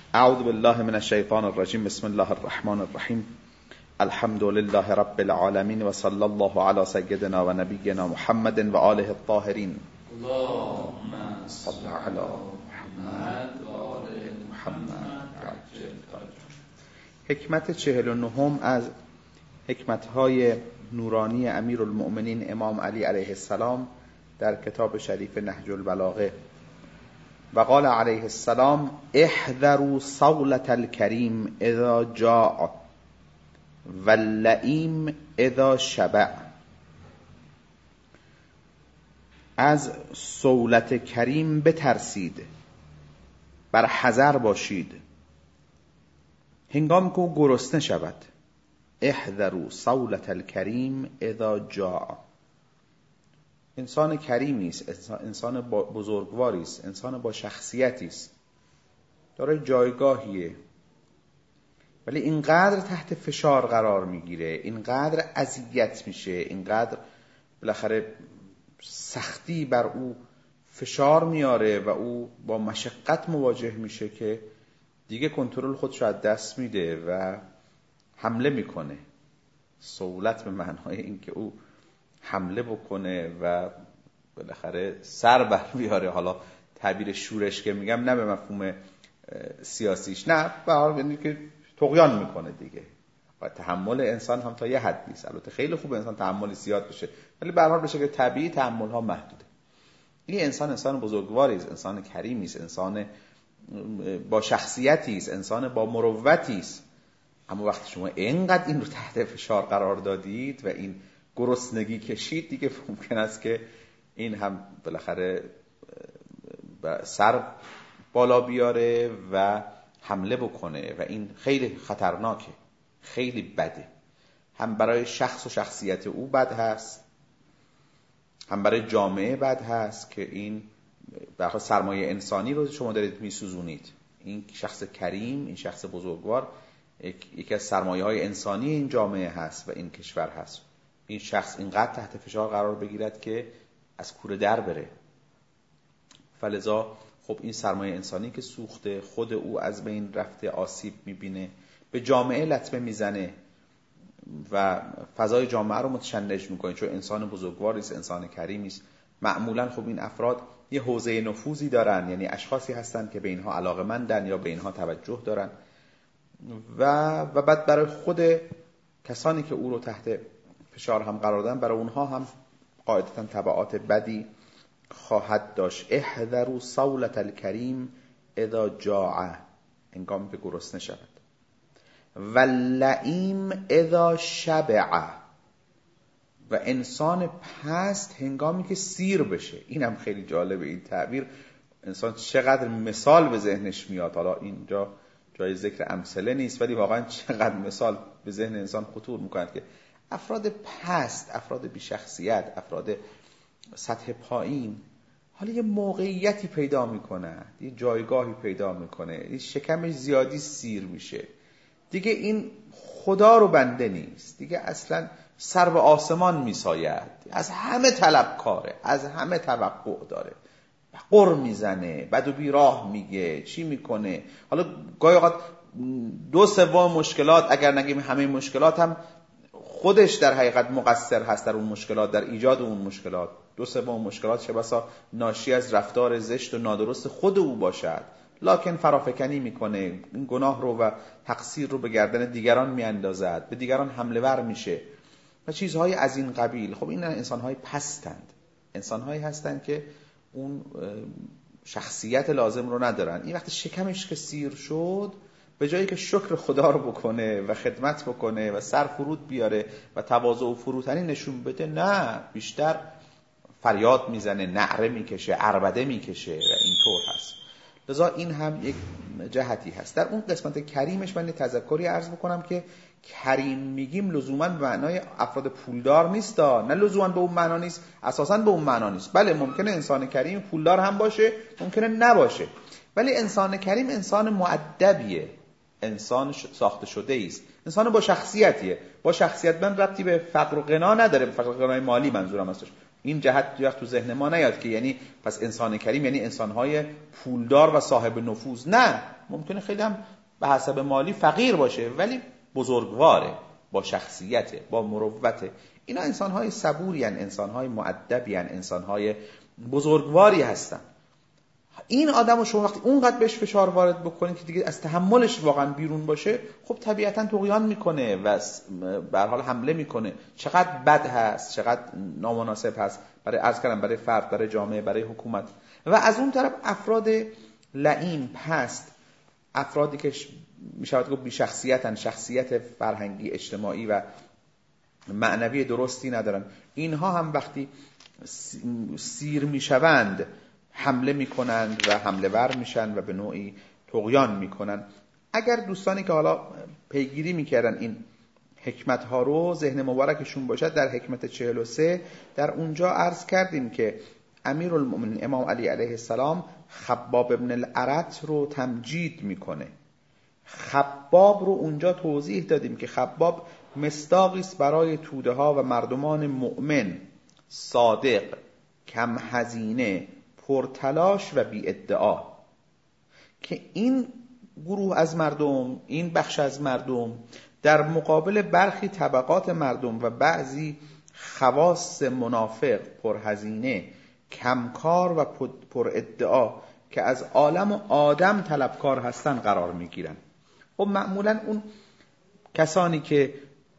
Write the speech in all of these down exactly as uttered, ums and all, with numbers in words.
اعوذ بالله من الشیطان الرجیم. بسم الله الرحمن الرحیم. الحمد لله رب العالمین و صلی الله علی سیدنا و نبینا محمد و آله الطاهرین. اللهم صل علی محمد و آل محمد. حکمت چهل و نهم از حکمت‌های نورانی امیرالمؤمنین امام علی علیه السلام در کتاب شریف نهج البلاغه. و قال علیه السلام: احذروا صولة الکریم اذا جاع و اللئیم اذا شبع. از صولت کریم بترسید، بر حذر باشید هنگامی که او گرسنه شود. احذروا صولة الکریم اذا جاع. انسان کریمی است، انسان بزرگواری است، انسان با شخصیتی است، دارای جایگاهیه، ولی اینقدر تحت فشار قرار میگیره، اینقدر اذیت میشه، اینقدر بالاخره سختی بر او فشار میاره و او با مشقت مواجه میشه که دیگه کنترل خودش از دست میده و حمله میکنه. صولت به معنای این که او حمله بکنه و بالاخره سر بر بیاره. حالا تعبیر شورش که میگم نه به مفهوم سیاسیش، نه به حال یعنی که طغیان میکنه دیگه. و تحمل انسان هم تا یه حدی است. البته خیلی خوبه انسان تحمل زیاد بشه، ولی به هر حال بشه که طبیعی تحمل ها محدوده. این انسان انسان بزرگواری است، انسان کریمی است، انسان با شخصیتی است، انسان با مروتی است. اما وقتی شما اینقدر این رو تحت فشار قرار دادید و این گرسنگی کشید، دیگه ممکن است که این هم بالاخره سر بالا بیاره و حمله بکنه و این خیلی خطرناکه، خیلی بده. هم برای شخص و شخصیت او بد هست، هم برای جامعه بد هست که این برای سرمایه انسانی رو شما دارید میسوزونید. این شخص کریم، این شخص بزرگوار یکی از سرمایه های انسانی این جامعه هست و این کشور هست. این شخص اینقدر تحت فشار قرار بگیرد که از کوره در بره. فلذا خب این سرمایه انسانی که سوخته، خود او از بین رفته، آسیب میبینه، به جامعه لطمه میزنه و فضای جامعه رو متشنج میکنه، چون انسان بزرگواری است، انسان کریمی است. معمولا خب این افراد یه حوزه نفوذی دارن، یعنی اشخاصی هستن که به اینها علاقه‌مندن یا به اینها توجه دارن و و بعد برای خود کسانی که او رو تحت فشار هم قرار دادن، برای اونها هم قاعدتاً تبعات بدی خواهد داشت. احذروا صولة الکریم اذا جاع، هنگامی که گرسنه شود. و اللئیم اذا شبع، و انسان پست هنگامی که سیر بشه. این هم خیلی جالبه این تعبیر. انسان چقدر مثال به ذهنش میاد. حالا اینجا جای ذکر امثله نیست، ولی واقعا چقدر مثال به ذهن انسان خطور میکنه که افراد پست، افراد بی شخصیت، افراد سطح پایین حالا یه موقعیتی پیدا میکنه، یه جایگاهی پیدا میکنه، یه شکمش زیادی سیر میشه، دیگه این خدا رو بنده نیست، دیگه اصلا سر به آسمان میساید، از همه طلبکاره، از همه توقع داره، قر میزنه، بد و بیراه میگه، چی میکنه. حالا گاهی اوقات دو سوم مشکلات، اگر نگیم همه مشکلات، هم خودش در حقیقت مقصر هست در اون مشکلات، در ایجاد اون مشکلات. دو سوم مشکلات چه بسا ناشی از رفتار زشت و نادرست خود او باشد، لکن فرافکنی میکنه، این گناه رو و تقصیر رو به گردن دیگران میاندازد، به دیگران حمله ور میشه و چیزهای از این قبیل. خب این انسانهای پستند، انسانهایی هستند که اون شخصیت لازم رو ندارن. این وقت شکمش که سیر شد، به جایی که شکر خدا رو بکنه و خدمت بکنه و سر فرود بیاره و تواضع و فروتنی نشون بده، نه، بیشتر فریاد میزنه، نعره میکشه، عربده میکشه و اینطور هست. لذا این هم یک جهتی هست. در اون قسمت کریمش من تذکری عرض بکنم که کریم میگیم لزوما به معنای افراد پولدار نیست، نه لزوما به اون معنا نیست، اساسا به اون معنا نیست. بله ممکنه انسان کریم پولدار هم باشه، ممکنه نباشه، ولی انسان کریم انسان مؤدبیه، انسان ساخته شده است، انسان با شخصیتیه. با شخصیت من ربطی به فقر و غنا نداره، به فقر و غنای مالی منظورم هستش. این جهت تو ذهن ما نیاد که یعنی پس انسان کریم یعنی انسانهای پولدار و صاحب نفوذ. نه، ممکنه خیلی هم به حسب مالی فقیر باشه ولی بزرگواره، با شخصیته، با مروته. اینا انسان‌های صبوری هستند، انسان‌های مؤدبی هستند، انسان‌های بزرگواری هستند. این آدمو شما وقتی اونقدر بهش فشار وارد بکنید که دیگه از تحملش واقعا بیرون باشه، خب طبیعتاً طغیان میکنه و به هر حال حمله میکنه. چقدر بد هست، چقدر نامناسب هست برای عرض کردم برای فرد، برای جامعه، برای حکومت. و از اون طرف افراد لئیم، پست، افرادی که میشود گفت بی شخصیتن، شخصیت فرهنگی، اجتماعی و معنوی درستی ندارن، اینها هم وقتی سیر میشوند حمله میکنند و حمله ور میشن و به نوعی طغیان میکنن. اگر دوستانی که حالا پیگیری میکردن این حکمت ها رو ذهن مبارکشون باشد، در حکمت چهل و سه در اونجا عرض کردیم که امیرالمومنین امام علی علیه السلام خباب ابن الارت رو تمجید میکنه. خباب رو اونجا توضیح دادیم که خباب مصداقی است برای توده ها و مردمان مؤمن، صادق، کم هزینه، پرتلاش و بی ادعا، که این گروه از مردم، این بخش از مردم در مقابل برخی طبقات مردم و بعضی خواص منافق، پرهزینه، کمکار و پر ادعا که از عالم و آدم طلبکار هستن قرار میگیرن. خب معمولا اون کسانی که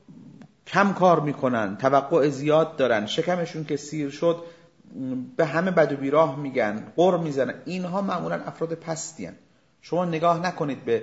کم کار میکنن، توقع زیاد دارن، شکمشون که سیر شد به همه بد و بیراه میگن، قر میزنن، اینها معمولا افراد پستی هن. شما نگاه نکنید به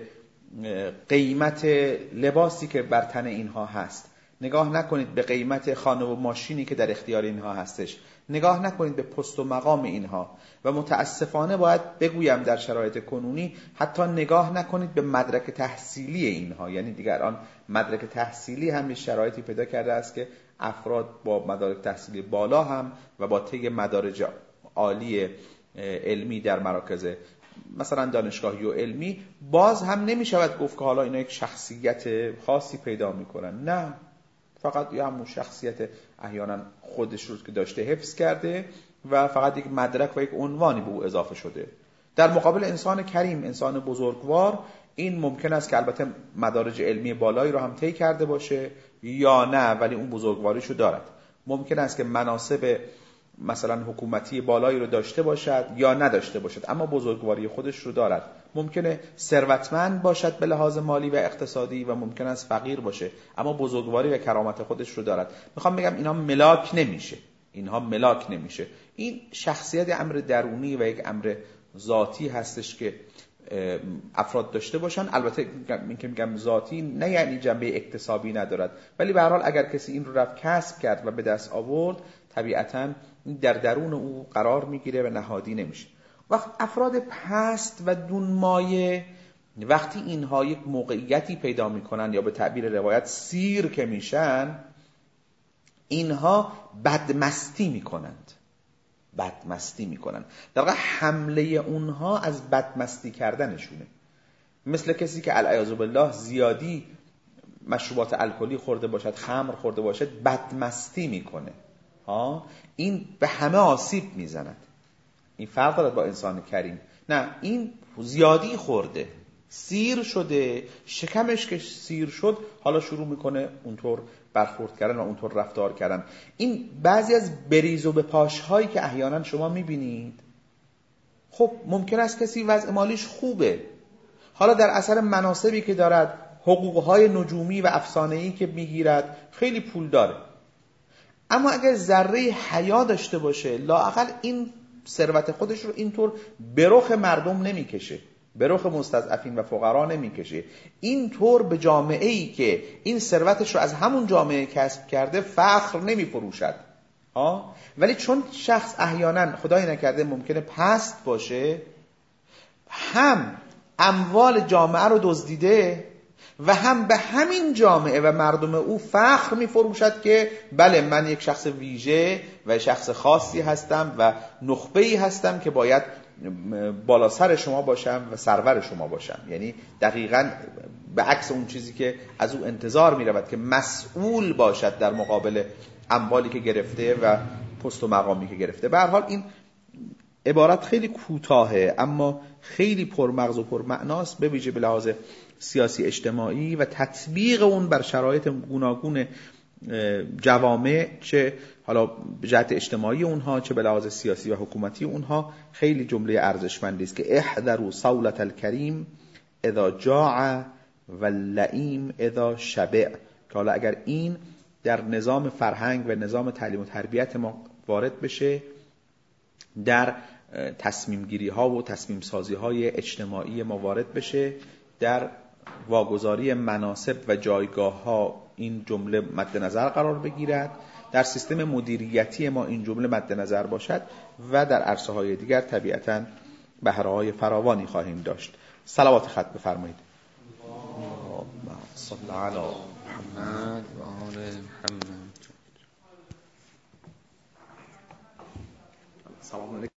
قیمت لباسی که بر تن اینها هست، نگاه نکنید به قیمت خانه و ماشینی که در اختیار اینها هستش، نگاه نکنید به پست و مقام اینها. و متاسفانه باید بگویم در شرایط کنونی حتی نگاه نکنید به مدرک تحصیلی اینها. یعنی دیگر آن مدرک تحصیلی هم شرایطی پیدا کرده است که افراد با مدارک تحصیلی بالا هم و با طی مدارج عالی علمی در مراکز مثلا دانشگاهی و علمی باز هم نمی شود گفت که حالا اینا یک شخصیت خاصی پیدا میکنن. نه، فقط یه همون شخصیت احیانا خودش رو که داشته حفظ کرده و فقط یک مدرک و یک عنوانی به او اضافه شده. در مقابل انسان کریم، انسان بزرگوار، این ممکن است که البته مدارج علمی بالایی رو هم طی کرده باشه یا نه، ولی اون بزرگواریشو دارد. ممکن است که مناصب مثلا حکومتی بالایی رو داشته باشد یا نداشته باشد، اما بزرگواری خودش رو دارد. ممکنه ثروتمند باشد به لحاظ مالی و اقتصادی و ممکن است فقیر باشه، اما بزرگواری و کرامت خودش رو دارد. میخوام بگم اینها ملاک نمیشه، اینها ملاک نمیشه. این شخصیت امر درونی و یک امر ذاتی هستش که افراد داشته باشن. البته این که میگم ذاتی نه یعنی جنبه اکتسابی ندارد، ولی به هر حال اگر کسی این رو رفت کسب کرد و به دست آورد، طبیعتاً در درون او قرار میگیره و نهادی نمیشه. وقت افراد پست و دونمایه وقتی اینها یک موقعیتی پیدا میکنن یا به تعبیر روایت سیر که میشن، اینها بدمستی میکنند. بدمستی میکنن. در واقع حمله اونها از بدمستی کردنشونه. مثل کسی که العیاذ بالله زیادی مشروبات الکلی خورده باشد، خمر خورده باشد، بدمستی میکنه. ها، این به همه آسیب میزند. این فرق دارد با انسان کریم. نه، این زیادی خورده، سیر شده، شکمش که سیر شد حالا شروع میکنه اونطور برخورد کردن و اونطور رفتار کردن. این بعضی از بریز و به پاش هایی که احیانا شما میبینید، خب ممکن است کسی وضع مالیش خوبه، حالا در اثر مناصبی که دارد، حقوقهای نجومی و افسانه‌ای که میگیرد، خیلی پول داره، اما اگر ذره حیا داشته باشه، لااقل این ثروت خودش رو اینطور به رخ مردم نمیکشه، به رخ مستضعفین و فقرا نمیکشه، اینطور به جامعه‌ای که این ثروتش رو از همون جامعه کسب کرده فخر نمیفروشد. ها، ولی چون شخص احیانا خدای نکرده ممکنه پست باشه، هم اموال جامعه رو دزدیده و هم به همین جامعه و مردم او فخر میفروشد که بله من یک شخص ویژه و شخص خاصی هستم و نخبه‌ای هستم که باید بالا سر شما باشم و سرور شما باشم. یعنی دقیقاً به عکس اون چیزی که از او انتظار می رود که مسئول باشد در مقابل اموالی که گرفته و پست و مقامی که گرفته. به هر حال این عبارت خیلی کوتاهه اما خیلی پرمغز و پرمعناست، به ویژه به لحاظ سیاسی اجتماعی و تطبیق اون بر شرایط گوناگون جوامع، چه حالا به جهت اجتماعی اونها چه به لحاظ سیاسی و حکومتی اونها. خیلی جمله ارزشمندی است که احذروا صولة الکریم اذا جاع و اللئیم اذا شبع، که حالا اگر این در نظام فرهنگ و نظام تعلیم و تربیت ما وارد بشه، در تصمیم گیری ها و تصمیم سازی های اجتماعی ما وارد بشه، در واگذاری مناصب و جایگاه ها این جمله مد نظر قرار بگیرد، در سیستم مدیریتی ما این جمله مد نظر باشد و در عرصه های دیگر طبیعتاً بهره های فراوانی خواهیم داشت. صلوات ختم بفرمایید. اللهم صل علی محمد و آل محمد. سلام علیکم.